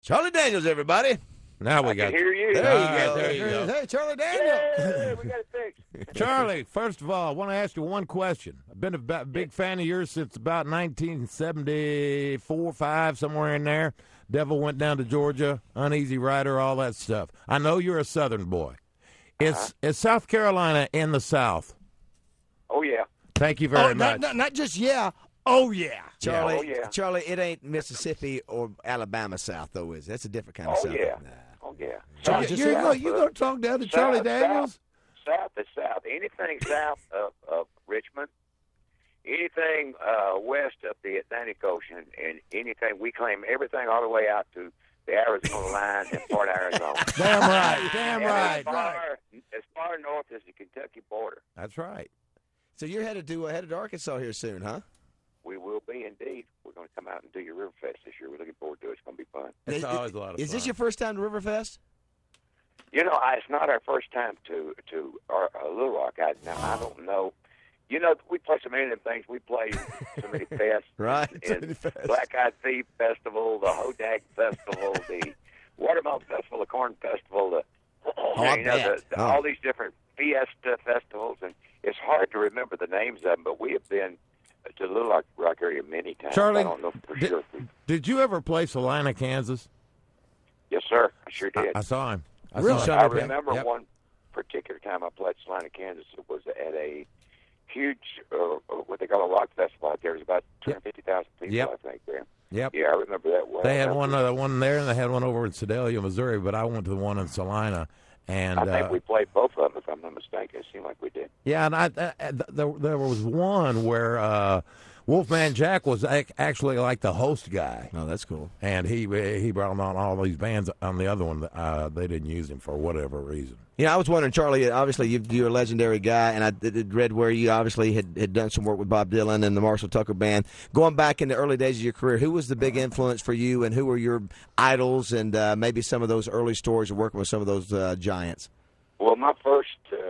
Charlie Daniels, everybody. Now I can hear you. There you go. Hey, Charlie Daniels. Yeah, we got it fixed. Charlie, first of all, I want to ask you one question. I've been a big fan of yours since about 1974, 5, somewhere in there. Devil Went Down to Georgia, Uneasy Rider, all that stuff. I know you're a Southern boy. Is South Carolina in the South? Oh, yeah. Thank you very much. Not just oh yeah. Charlie, Oh, yeah. Charlie, it ain't Mississippi or Alabama South, though, is it? That's a different kind of Oh, South. yeah. Nah. Oh, yeah. So You're going to talk down to Charlie Daniels? South is south. Anything south of Richmond, anything west of the Atlantic Ocean, and anything, we claim everything all the way out to the Arizona line and part of Arizona. Damn right. Damn And right. as far north as the Kentucky border. That's right. So you're headed to Arkansas here soon, huh? We will be indeed. We're going to come out and do your Riverfest this year. We're looking forward to it. It's going to be fun. It's always a lot of fun. Is this your first time to Riverfest? You know, it's not our first time to Little Rock. I don't know. You know, we play so many of them things. We play so many fests. Right. So And many fests. Black Eyed Thief Festival, the Hodag Festival, the Watermelon Festival, the Corn Festival, I bet. all these different Fiesta festivals. And it's hard to remember the names of them, but we have been to the Little Rock area many times. Charlie, I don't know for sure. Did you ever play Salina, Kansas? Yes, sir. I sure did. I saw him. Really? saw him. I remember Yep. one particular time I played Salina, Kansas. It was at a huge, what they call a rock festival out there. It was about 250,000 people, Yep. I think, there. Yep. Yeah, I remember that well. They had That one was- there, and they had one over in Sedalia, Missouri, but I went to the one in Salina. And I think we played both of them, if I'm not mistaken. It seemed like we did. yeah, and there was one where Wolfman Jack was actually like the host guy, Oh, that's cool. and he brought on all these bands. On the other one, they didn't use him for whatever reason. I was wondering, Charlie, obviously you're a legendary guy, and I read where you obviously had done some work with Bob Dylan and the Marshall Tucker Band. Going back in the early days of your career, who was the big influence for you, and who were your idols, and maybe some of those early stories of working with some of those giants? Well, my first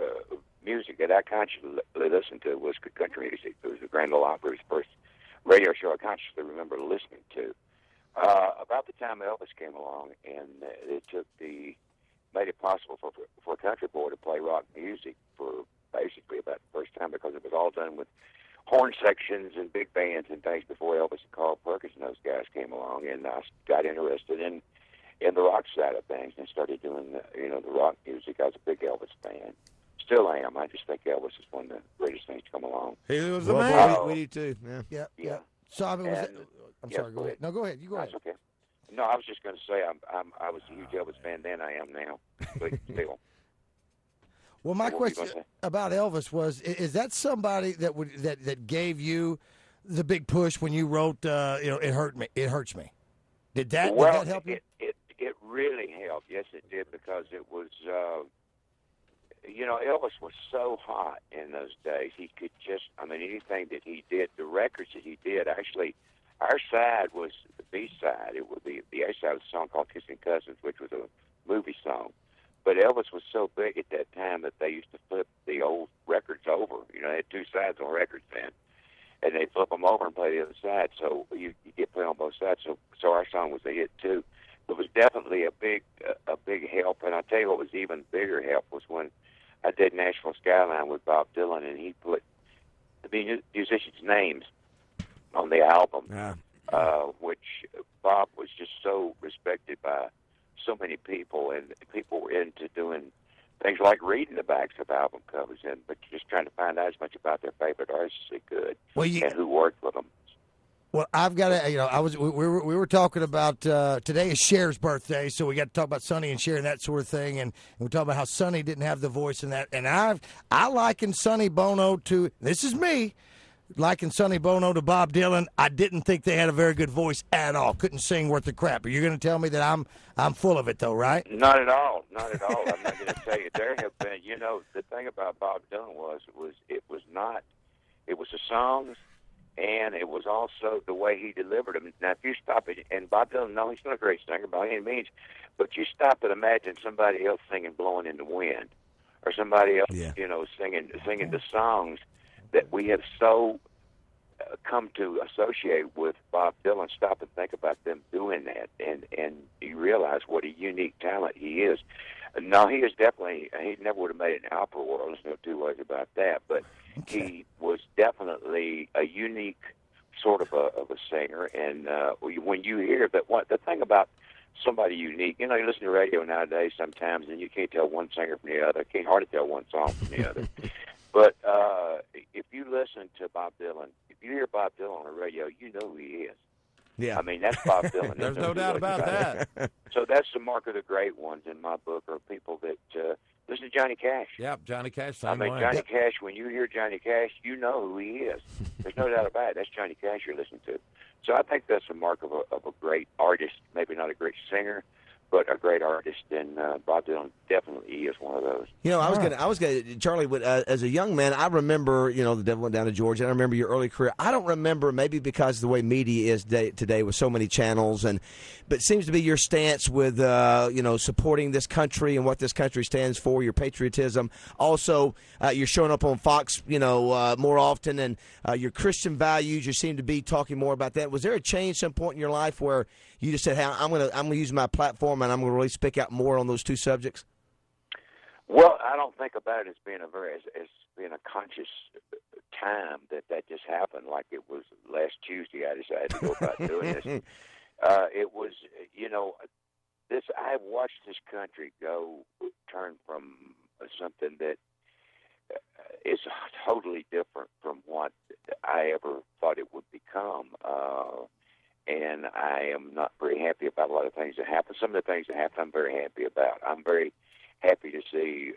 music that I consciously listened to was country music. It was the Grand Ole Opry's first radio show I consciously remember listening to. About the time Elvis came along, and it made it possible for a country boy to play rock music for basically about the first time, because it was all done with horn sections and big bands and things before Elvis and Carl Perkins and those guys came along, and I got interested in the rock side of things and started doing the rock music. I was a big Elvis fan. Still am. I just think Elvis is one of the greatest things to come along. He was the Well, man. boy, we do too. Yeah. Yeah. So I mean, I'm yeah, sorry. Go ahead. No, go ahead. You go ahead. That's okay. No, I was just going to say I was a huge Elvis fan then. I am now, but still. Well, my What were you question gonna say? about Elvis was: is that somebody that gave you the big push when you wrote, it hurts me? Did that help you? It really helped. Yes, it did, because it was, Elvis was so hot in those days. He could anything that he did, the records that he did, actually, our side was the B side. It would be the A side was a song called Kissing Cousins, which was a movie song. But Elvis was so big at that time that they used to flip the old records over. They had two sides on records then, and they'd flip them over and play the other side. So you get played on both sides. So our song was a hit too. It was definitely a big help. And I tell you what was even bigger help was when I did Nashville Skyline with Bob Dylan, and he put the musicians' names on the album, which Bob was just so respected by so many people, and people were into doing things like reading the backs of album covers, but just trying to find out as much about their favorite artists as they could, and who worked with them. Well, I've got to, we were talking about today is Cher's birthday, so we got to talk about Sonny and Cher and that sort of thing, and we talk about how Sonny didn't have the voice in that, and I liken Sonny Bono to, this is me, liking Sonny Bono to Bob Dylan. I didn't think they had a very good voice at all. Couldn't sing worth the crap. But you're going to tell me that I'm full of it, though, right? Not at all. Not at all. I'm not going to tell you. There have been, the thing about Bob Dylan was the songs, and it was also the way he delivered them. Now, if you stop it, and Bob Dylan, no, he's not a great singer by any means, but you stop and imagine somebody else singing "Blowing in the Wind," or somebody else, singing the songs that we have so come to associate with Bob Dylan, stop and think about them doing that, and you realize what a unique talent he is. No, he is definitely, he never would have made it in the opera world. There's no two ways about that. But he was definitely a unique sort of a singer. And when you hear that, the thing about somebody unique, you listen to radio nowadays sometimes, and you can't tell one singer from the other. Can't hardly tell one song from the other. But if you listen to Bob Dylan, if you hear Bob Dylan on the radio, you know who he is. Yeah. I mean, that's Bob Dylan. There's no doubt about that. So that's the mark of the great ones in my book, are people that listen to Johnny Cash. Yep, Johnny Cash, same I mean, way. Johnny Cash, when you hear Johnny Cash, you know who he is. There's no doubt about it. That's Johnny Cash you're listening to. So I think that's a mark of a great artist, maybe not a great singer, but a great artist, and Bob Dylan definitely is one of those. I was gonna, Charlie. As a young man, I remember, the Devil Went Down to Georgia. And I remember your early career. I don't remember, maybe because of the way media is today with so many channels, but it seems to be your stance with, supporting this country and what this country stands for. Your patriotism. Also, you're showing up on Fox, more often, and your Christian values. You seem to be talking more about that. Was there a change some point in your life where you just said, "Hey, I'm gonna use my platform and I'm gonna really speak out more on those two subjects"? Well, I don't think about it as being as being a conscious time that just happened. Like it was last Tuesday, I decided to go about doing this. It was, this. I've watched this country turn from something that is totally different from what I ever thought it would become. And I am not very happy about a lot of things that happen. Some of the things that happen, I'm very happy about. I'm very happy to see,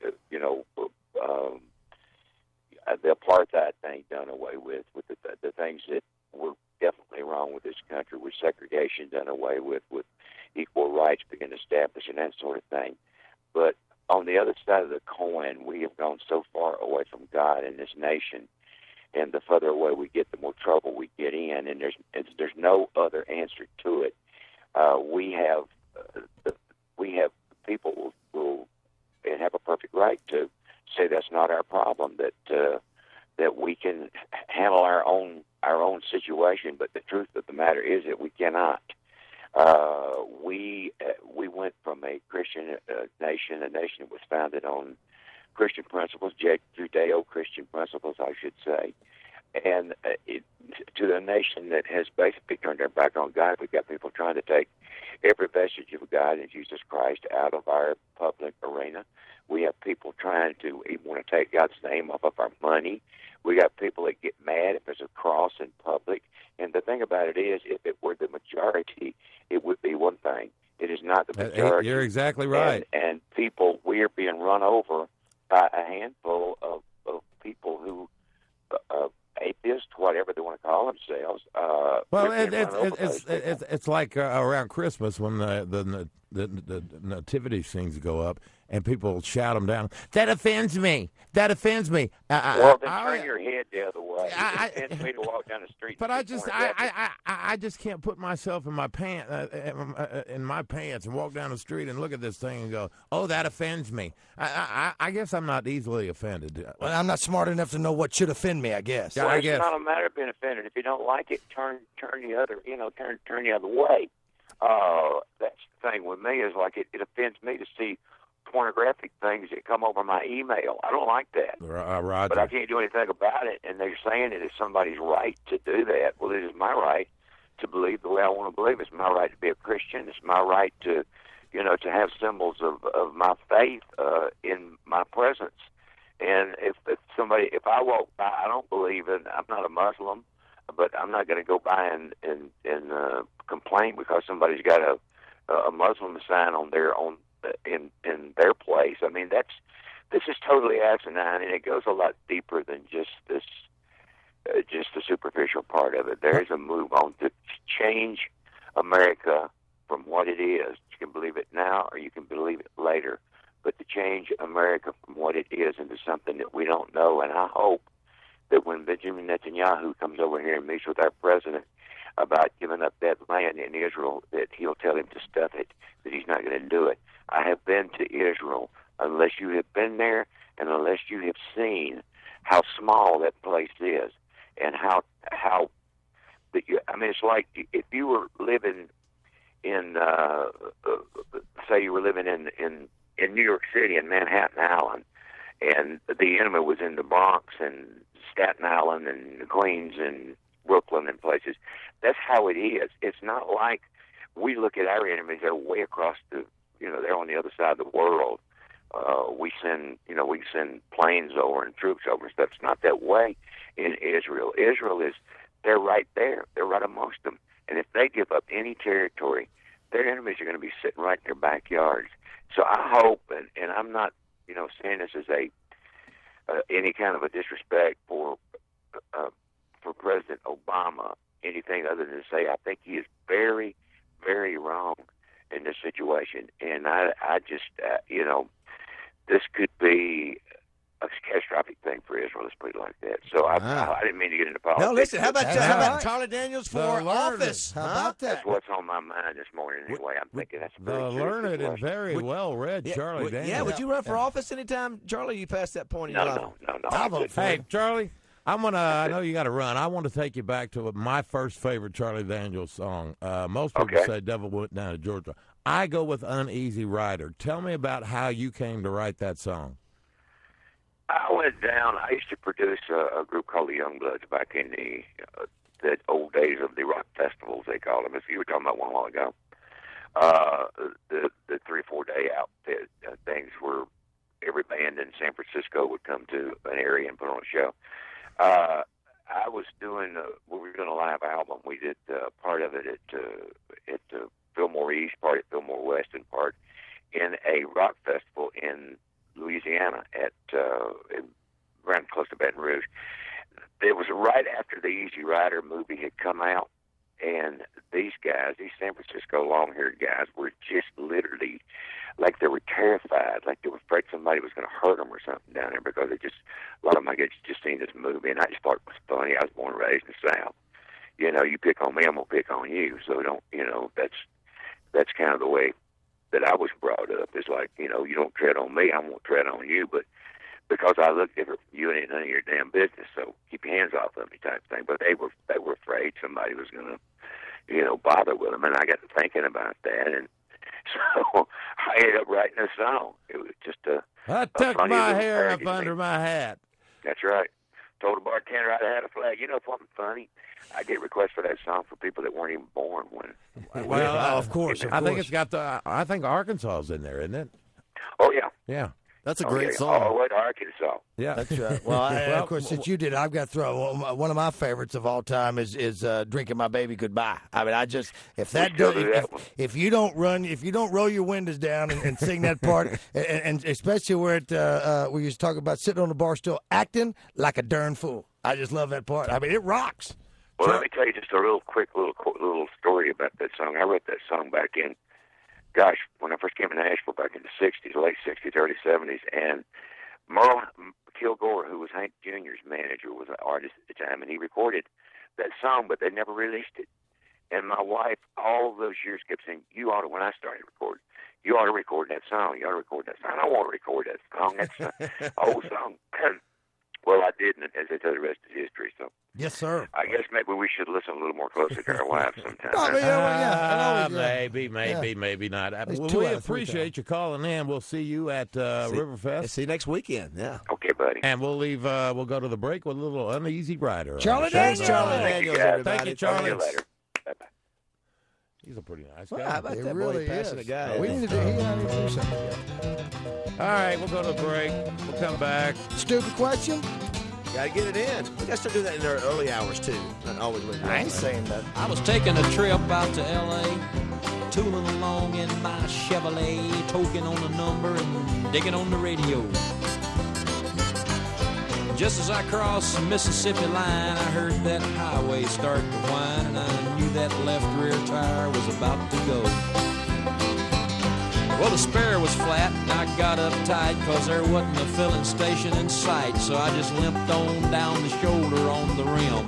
the apartheid thing done away with the things that were definitely wrong with this country, with segregation done away with equal rights being established and that sort of thing. But on the other side of the coin, we have gone so far away from God in this nation. And the further away we get, the more trouble we get in, and there's no other answer to it. We have people will and have a perfect right to say that's not our problem. That we can handle our own situation, but the truth of the matter is that we cannot. We went from a Christian nation, a nation that was founded on Christian principles, Judeo-Christian principles, I should say, and to a nation that has basically turned their back on God. We've got people trying to take every vestige of God and Jesus Christ out of our public arena. We have people trying to even want to take God's name off of our money. We got people that get mad if there's a cross in public. And the thing about it is, if it were the majority, it would be one thing. It is not the majority. You're exactly right. And people, we are being run over by a handful of people who, atheists, whatever they want to call themselves. Well, it's like around Christmas when the nativity scenes go up and people shout them down. That offends me. That offends me. Well, then turn your head the other way. It offends me to walk down the street. But I just can't put myself in my pants and walk down the street and look at this thing and go, "Oh, that offends me." I guess I'm not easily offended. Well, I'm not smart enough to know what should offend me, I guess. Well, it's not a matter of being offended. If you don't like it, turn the other, turn the other way. That's the thing with me, is like it offends me to see pornographic things that come over my email. I don't like that. Roger. But I can't do anything about it, and they're saying it is somebody's right to do that. Well, it is my right to believe the way I want to believe. It's my right to be a Christian. It's my right to have symbols of my faith in my presence. And if I walk by, I don't believe in, I'm not a Muslim, but I'm not going to go by and complain because somebody's got a Muslim sign on in their place. I mean, this is totally asinine, and it goes a lot deeper than just the superficial part of it. There is a move on to change America from what it is. You can believe it now, or you can believe it later, but to change America from what it is into something that we don't know. And I hope that when Benjamin Netanyahu comes over here and meets with our president about giving up that land in Israel, that he'll tell him to stuff it, that he's not going to do it. I have been to Israel. Unless you have been there and unless you have seen how small that place is and how how I mean, it's like if you were living in, say, you were living in New York City in Manhattan Island, and the enemy was in the Bronx and Staten Island and Queens and Brooklyn and places. That's how it is. It's not like we look at our enemies; they're way across they're on the other side of the world. We send planes over and troops over and stuff. It's not that way in Israel. Israel they're right there. They're right amongst them. And if they give up any territory, their enemies are going to be sitting right in their backyards. So I hope, and I'm not, saying this as any kind of a disrespect for President Obama, anything other than to say I think he is very, very wrong in this situation. And I just, this could be a catastrophic thing for Israel. Let's put it like that. So I didn't mean to get into politics. No, listen. How about right. Charlie Daniels for office? How about that? That's what's on my mind this morning. Anyway, I'm thinking that's a The very serious learned and situation. very well-read Charlie Daniels. Yeah, would you run for office anytime, Charlie? You passed that point in your life? No. Hey, Charlie, I know you got to run. I want to take you back to my first favorite Charlie Daniels song. Most people say Devil Went Down to Georgia. I go with Uneasy Rider. Tell me about how you came to write that song. I went down. I used to produce a group called the Youngbloods back in the old days of the rock festivals, they called them. If you were talking about one a while ago, the 3 or 4 day outfit things where every band in San Francisco would come to an area and put on a show. I was doing we were doing a live album. We did part of it at Fillmore East, part at Fillmore West, and part in a rock festival in Louisiana at around close to Baton Rouge. It was right after the Easy Rider movie had come out, and these guys, these San Francisco long-haired guys, were just literally like they were terrified, like they were afraid somebody was going to hurt them or something down there, because a lot of them had just seen this movie, and I just thought it was funny. I was born and raised in the South. You pick on me, I'm going to pick on you. So that's kind of the way that I was brought up. It's like, you don't tread on me, I won't tread on you, but because I look different from you, it ain't none of your damn business, so keep your hands off of me type thing. But they were afraid somebody was going to, bother with them, and I got to thinking about that, and so I ended up writing a song. It was just I tucked my hair up under my hat. That's right. Told the bartender I had a flag. You know something funny? I get requests for that song for people that weren't even born when. Well, of course. I think it's got I think Arkansas's in there, isn't it? Oh yeah. Yeah. That's a great song. song. Oh, what Arkansas? Yeah, that's right. Well, of course, since you did, I've got to throw one of my favorites of all time is "Drinking My Baby Goodbye." I mean, if you don't roll your windows down and sing that part, and especially where we used to talk about sitting on the bar stool acting like a darn fool. I just love that part. I mean, it rocks. Well, let me tell you just a real quick little story about that song. I wrote that song back in, when I first came to Nashville back in the 60s, late 60s, early 70s, and Merle Kilgore, who was Hank Jr.'s manager, was an artist at the time, and he recorded that song, but they never released it. And my wife, all those years, kept saying, when I started recording, you ought to record that song. You ought to record that song. I don't want to record that song. That's an old song. Well, I didn't, as I tell the rest is history. So yes, sir. I guess maybe we should listen a little more closely to our wives sometime. Maybe not. Least We appreciate you calling in. We'll see you at Riverfest. See you next weekend. Yeah. Okay, buddy. And we'll leave. We'll go to the break with a little Uneasy Rider. Charlie Thanks, Daniels. Charlie Thank you, Daniels. guys. Everybody. Thank you, Charlie. See you later. Bye-bye. He's a pretty nice Well, guy. how about It that really boy, passionate is. guy? We need to do something. All right, we'll go to the break. We'll come back. Stupid question? Got to get it in. We got to start doing that in the early hours too. Not always late. I ain't saying that. I was taking a trip out to L.A., tooling along in my Chevrolet, toking on the number and digging on the radio. Just as I crossed the Mississippi line, I heard that highway start to whine, and I knew that left rear tire was about to go. Well, the spare was flat, and I got uptight, 'cause there wasn't a filling station in sight, so I just limped on down the shoulder on the rim.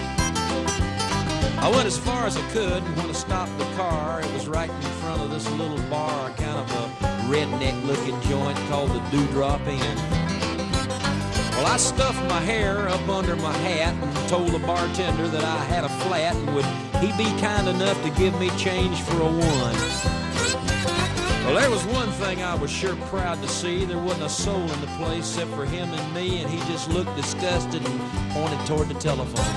I went as far as I could, and when I stopped the car, it was right in front of this little bar, kind of a redneck-looking joint called the Dewdrop Inn. Well, I stuffed my hair up under my hat and told the bartender that I had a flat and would he be kind enough to give me change for a one. Well, there was one thing I was sure proud to see. There wasn't a soul in the place except for him and me, and he just looked disgusted and pointed toward the telephone.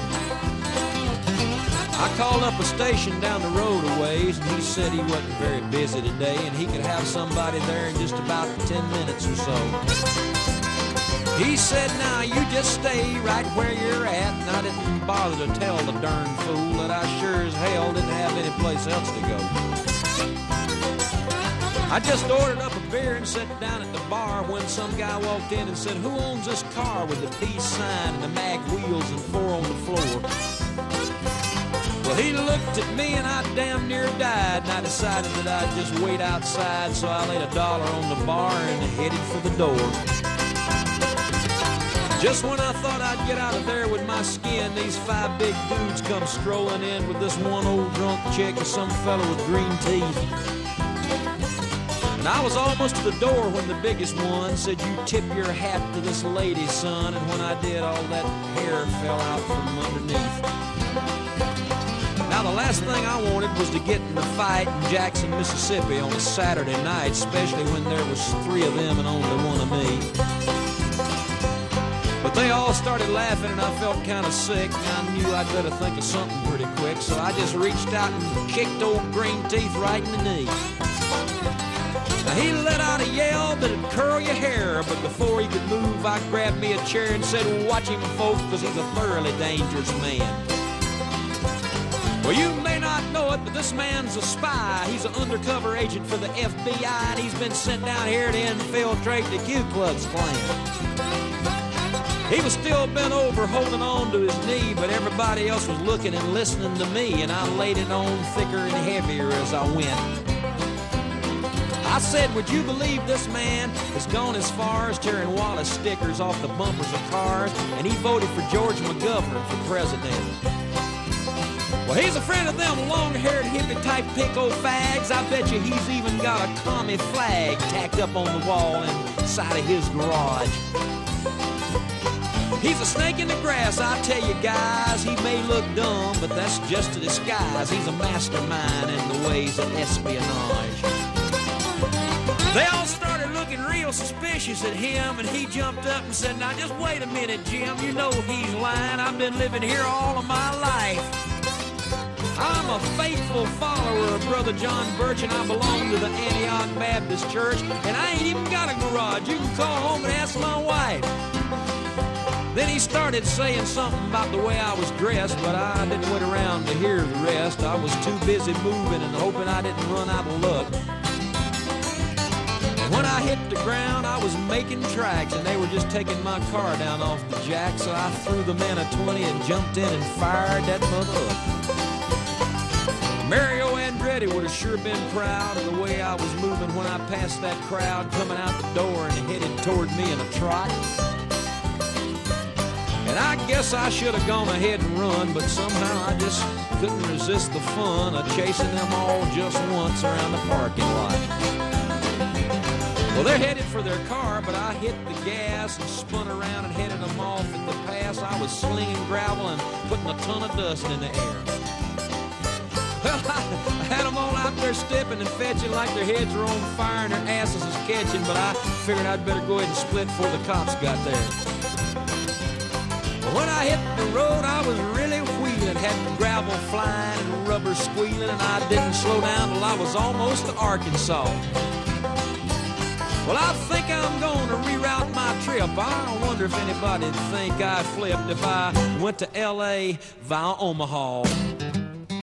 I called up a station down the road a ways, and he said he wasn't very busy today, and he could have somebody there in just about 10 minutes or so. He said, now you just stay right where you're at, and I didn't bother to tell the darn fool that I sure as hell didn't have any place else to go. I just ordered up a beer and sat down at the bar when some guy walked in and said, who owns this car with the peace sign and the mag wheels and 4 on the floor? Well, he looked at me and I damn near died, and I decided that I'd just wait outside, so I laid $1 on the bar and headed for the door. Just when I thought I'd get out of there with my skin, these 5 big dudes come strolling in with this one old drunk chick and some fellow with green teeth. And I was almost to the door when the biggest one said, you tip your hat to this lady, son, and when I did, all that hair fell out from underneath. Now, the last thing I wanted was to get in a fight in Jackson, Mississippi on a Saturday night, especially when there was 3 of them and only 1 of me. But they all started laughing and I felt kind of sick. I knew I'd better think of something pretty quick, so I just reached out and kicked old Green Teeth right in the knee. Now, he let out a yell that'd curl your hair, but before he could move, I grabbed me a chair and said, watch him, folks, because he's a thoroughly dangerous man. Well, you may not know it, but this man's a spy. He's an undercover agent for the FBI, and he's been sent down here to infiltrate the Ku Klux Klan. He was still bent over, holding on to his knee, but everybody else was looking and listening to me, and I laid it on thicker and heavier as I went. I said, would you believe this man has gone as far as tearing Wallace stickers off the bumpers of cars, and he voted for George McGovern for president. Well, he's a friend of them long-haired hippie-type pinko fags. I bet you he's even got a commie flag tacked up on the wall inside of his garage. He's a snake in the grass, I tell you guys. He may look dumb, but that's just a disguise. He's a mastermind in the ways of espionage. They all started looking real suspicious at him, and he jumped up and said, now just wait a minute, Jim. You know he's lying. I've been living here all of my life. I'm a faithful follower of Brother John Birch, and I belong to the Antioch Baptist Church, and I ain't even got a garage. You can call home and ask my wife. Then he started saying something about the way I was dressed, but I didn't wait around to hear the rest. I was too busy moving and hoping I didn't run out of luck. When I hit the ground, I was making tracks, and they were just taking my car down off the jack, so I threw the man a 20 and jumped in and fired that mother up. Mario Andretti would have sure been proud of the way I was moving when I passed that crowd coming out the door and headed toward me in a trot. And I guess I should have gone ahead and run, but somehow I just couldn't resist the fun of chasing them all just once around the parking lot. Well, they're headed for their car, but I hit the gas and spun around and headed them off in the pass. I was slinging gravel and putting a ton of dust in the air. Well, I had them all out there stepping and fetching like their heads were on fire and their asses was catching, but I figured I'd better go ahead and split before the cops got there. When I hit the road, I was really wheeling, had gravel flying and rubber squealing, and I didn't slow down till I was almost to Arkansas. Well, I think I'm going to reroute my trip. I wonder if anybody'd think I flipped if I went to L.A. via Omaha.